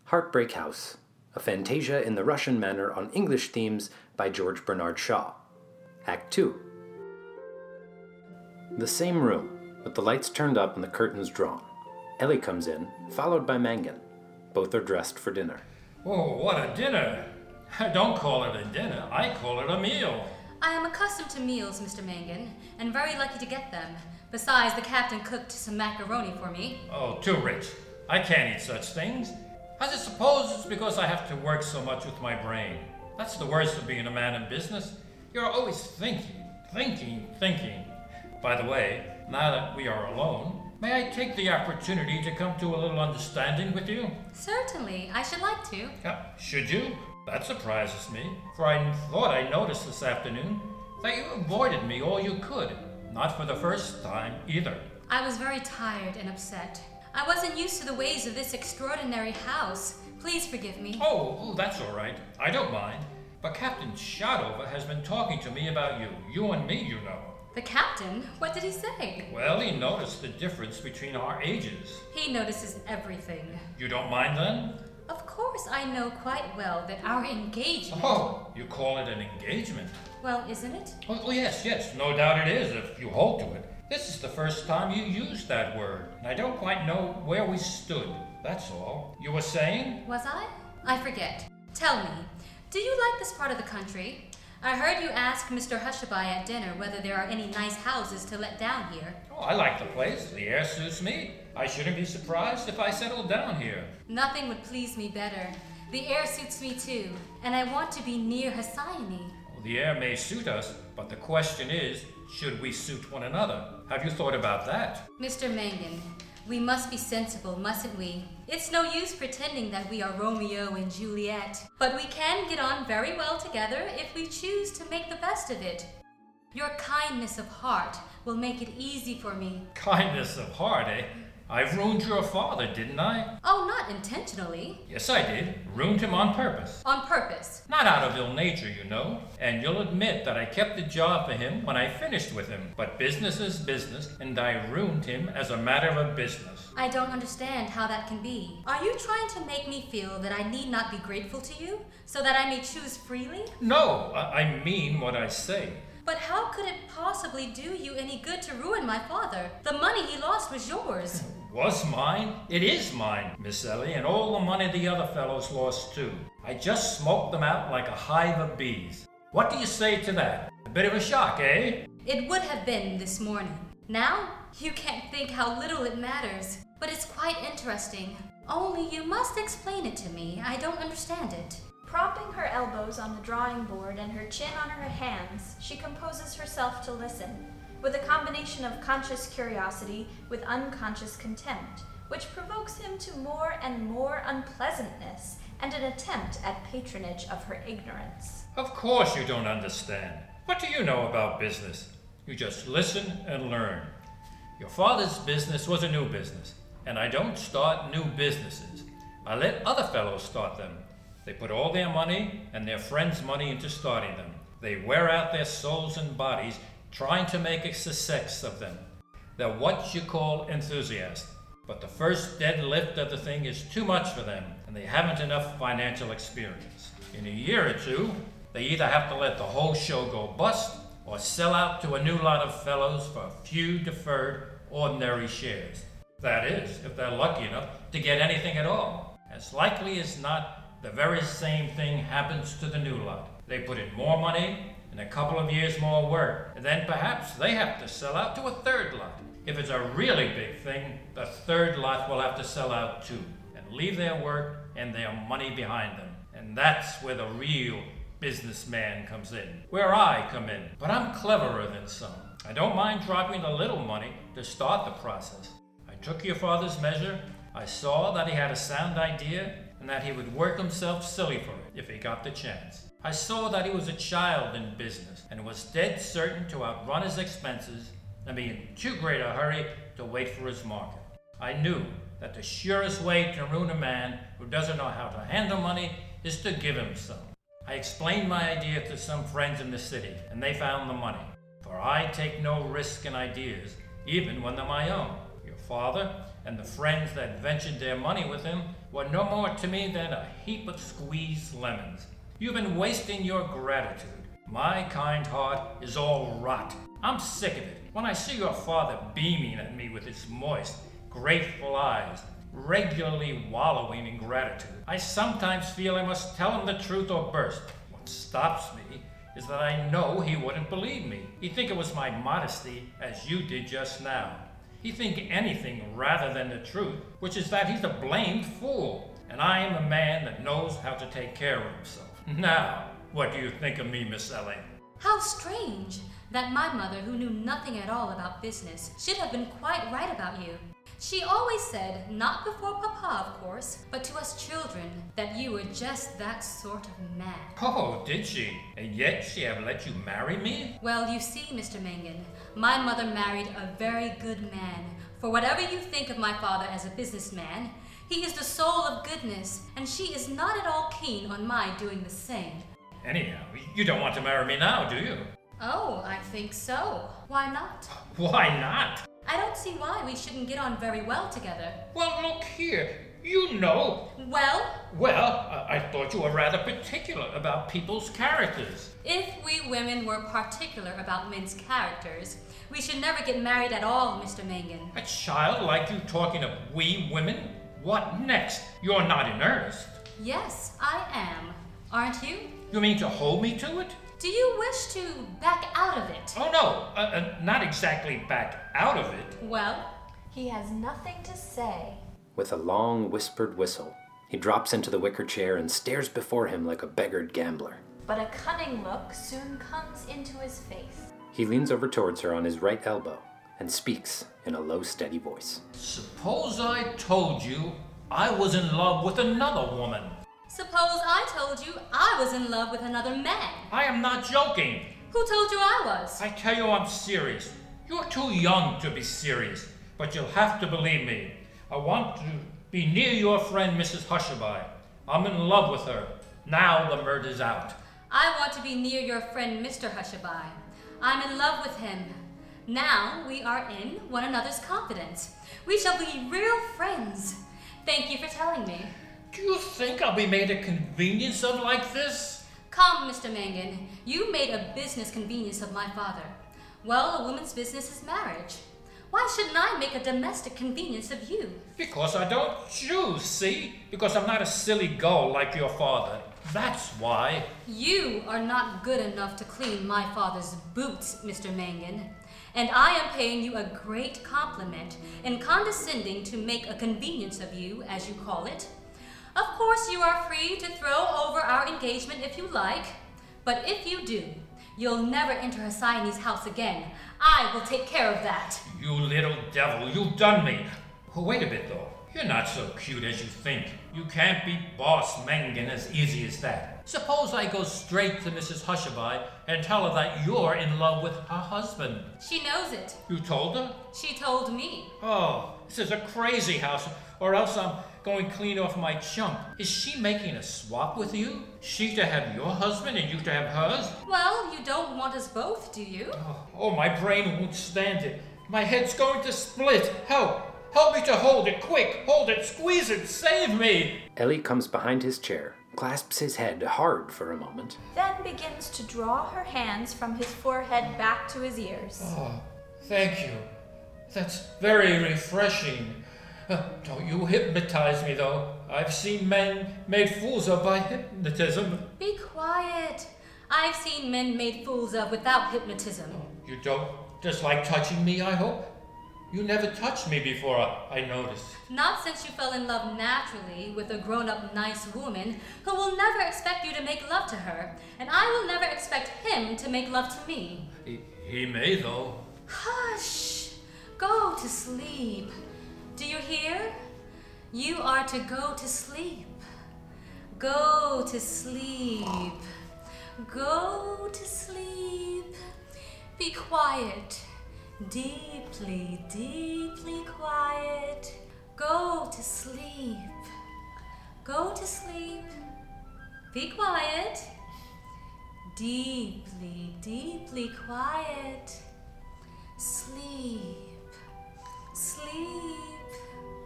Heartbreak House, a fantasia in the Russian manner on English themes by George Bernard Shaw. Act 2. The same room, with the lights turned up and the curtains drawn. Ellie comes in, followed by Mangan. Both are dressed for dinner. Oh, what a dinner! Don't call it a dinner, I call it a meal. I am accustomed to meals, Mr. Mangan, and very lucky to get them. Besides, the captain cooked some macaroni for me. Oh, too rich. I can't eat such things. I suppose it's because I have to work so much with my brain. That's the worst of being a man in business. You're always thinking. By the way, now that we are alone, may I take the opportunity to come to a little understanding with you? Certainly, I should like to. Should you? That surprises me, for I thought I noticed this afternoon that you avoided me all you could. Not for the first time, either. I was very tired and upset. I wasn't used to the ways of this extraordinary house. Please forgive me. Oh, that's all right. I don't mind. But Captain Shotover has been talking to me about you. You and me, you know. The captain? What did he say? Well, he noticed the difference between our ages. He notices everything. You don't mind then? Of course, I know quite well that our engagement... Oh, you call it an engagement? Well, isn't it? Oh, yes. No doubt it is, if you hold to it. This is the first time you used that word, and I don't quite know where we stood. That's all. You were saying? Was I? I forget. Tell me, do you like this part of the country? I heard you ask Mr. Hushabye at dinner whether there are any nice houses to let down here. Oh, I like the place. The air suits me. I shouldn't be surprised if I settled down here. Nothing would please me better. The air suits me too, and I want to be near Hesione. Well, the air may suit us, but the question is, should we suit one another? Have you thought about that? Mr. Mangan, we must be sensible, mustn't we? It's no use pretending that we are Romeo and Juliet, but we can get on very well together if we choose to make the best of it. Your kindness of heart will make it easy for me. Kindness of heart, eh? I've ruined your father, didn't I? Oh, not intentionally. Yes, I did. Ruined him on purpose. On purpose? Not out of ill nature, you know. And you'll admit that I kept the job for him when I finished with him. But business is business, and I ruined him as a matter of business. I don't understand how that can be. Are you trying to make me feel that I need not be grateful to you, so that I may choose freely? No, I mean what I say. But how could it possibly do you any good to ruin my father? The money he lost was yours. Was mine? It is mine, Miss Ellie, and all the money the other fellows lost too. I just smoked them out like a hive of bees. What do you say to that? A bit of a shock, eh? It would have been this morning. Now, you can't think how little it matters. But it's quite interesting. Only you must explain it to me. I don't understand it. Propping her elbows on the drawing board and her chin on her hands, she composes herself to listen, with a combination of conscious curiosity with unconscious contempt, which provokes him to more and more unpleasantness and an attempt at patronage of her ignorance. Of course you don't understand. What do you know about business? You just listen and learn. Your father's business was a new business, and I don't start new businesses. I let other fellows start them. They put all their money and their friends' money into starting them. They wear out their souls and bodies trying to make a success of them. They're what you call enthusiasts. But the first dead lift of the thing is too much for them, and they haven't enough financial experience. In a year or two, they either have to let the whole show go bust or sell out to a new lot of fellows for a few deferred, ordinary shares. That is, if they're lucky enough to get anything at all. As likely as not, the very same thing happens to the new lot. They put in more money and a couple of years more work, and then perhaps they have to sell out to a third lot. If it's a really big thing, the third lot will have to sell out too, and leave their work and their money behind them. And that's where the real businessman comes in, where I come in. But I'm cleverer than some. I don't mind dropping a little money to start the process. I took your father's measure. I saw that he had a sound idea, and that he would work himself silly for it if he got the chance. I saw that he was a child in business and was dead certain to outrun his expenses and be in too great a hurry to wait for his market. I knew that the surest way to ruin a man who doesn't know how to handle money is to give him some. I explained my idea to some friends in the city, and they found the money. For I take no risk in ideas, even when they're my own. Your father and the friends that ventured their money with him were no more to me than a heap of squeezed lemons. You've been wasting your gratitude. My kind heart is all rot. I'm sick of it. When I see your father beaming at me with his moist, grateful eyes, regularly wallowing in gratitude, I sometimes feel I must tell him the truth or burst. What stops me is that I know he wouldn't believe me. He'd think it was my modesty, as you did just now. He'd think anything rather than the truth, which is that he's a blamed fool, and I am a man that knows how to take care of himself. Now, what do you think of me, Miss Ellie? How strange that my mother, who knew nothing at all about business, should have been quite right about you. She always said, not before Papa, of course, but to us children, that you were just that sort of man. Oh, did she? And yet she have let you marry me? Well, you see, Mr. Mangan, my mother married a very good man. For whatever you think of my father as a businessman, he is the soul of goodness, and she is not at all keen on my doing the same. Anyhow, you don't want to marry me now, do you? Oh, I think so. Why not? Why not? I don't see why we shouldn't get on very well together. Well, look here. You know. Well? Well, I thought you were rather particular about people's characters. If we women were particular about men's characters, we should never get married at all, Mr. Mangan. A child like you talking of we women? What next? You're not in earnest. Yes, I am. Aren't you? You mean to hold me to it? Do you wish to back out of it? Oh, no. Not exactly back out of it. Well? He has nothing to say. With a long, whispered whistle, he drops into the wicker chair and stares before him like a beggared gambler. But a cunning look soon comes into his face. He leans over towards her on his right elbow and speaks in a low, steady voice. Suppose I told you I was in love with another woman. Suppose I told you I was in love with another man. I am not joking. Who told you I was? I tell you I'm serious. You're too young to be serious, but you'll have to believe me. I want to be near your friend Mrs. Hushabye. I'm in love with her. Now the murder's out. I want to be near your friend Mr. Hushabye. I'm in love with him. Now we are in one another's confidence. We shall be real friends. Thank you for telling me. Do you think I'll be made a convenience of like this? Come, Mr. Mangan. You made a business convenience of my father. Well, a woman's business is marriage. Why shouldn't I make a domestic convenience of you? Because I don't choose, see? Because I'm not a silly gull like your father. That's why. You are not good enough to clean my father's boots, Mr. Mangan. And I am paying you a great compliment in condescending to make a convenience of you, as you call it. Of course, you are free to throw over our engagement if you like, but if you do, you'll never enter Hesione's house again. I will take care of that. You little devil, you've done me. Oh, wait a bit, though. You're not so cute as you think. You can't beat Boss Mangan as easy as that. Suppose I go straight to Mrs. Hushabye and tell her that you're in love with her husband. She knows it. You told her? She told me. Oh, this is a crazy house, or else I'm going clean off my chump. Is she making a swap with you? She to have your husband and you to have hers? Well, you don't want us both, do you? Oh, my brain won't stand it. My head's going to split. Help! Help me to hold it, quick! Hold it, squeeze it, save me! Ellie comes behind his chair, clasps his head hard for a moment. Then begins to draw her hands from his forehead back to his ears. Oh, thank you. That's very refreshing. Don't you hypnotize me, though. I've seen men made fools of by hypnotism. Be quiet. I've seen men made fools of without hypnotism. You don't dislike touching me, I hope? You never touched me before, I noticed. Not since you fell in love naturally with a grown-up nice woman who will never expect you to make love to her, and I will never expect him to make love to me. He may, though. Hush! Go to sleep. Do you hear? You are to go to sleep. Go to sleep. Go to sleep. Be quiet. Deeply, deeply quiet. Go to sleep. Go to sleep. Be quiet. Deeply, deeply quiet. Sleep. Sleep.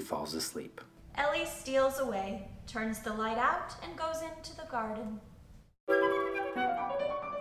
falls asleep. Ellie steals away, turns the light out, and goes into the garden.